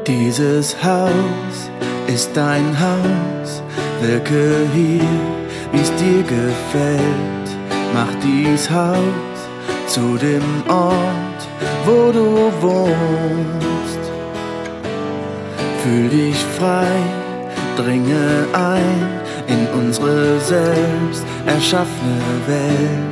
Dieses Haus ist dein Haus, wirke hier, wie's dir gefällt. Mach dies Haus zu dem Ort, wo du wohnst. Fühl dich frei, dringe ein in unsere selbst erschaffene Welt.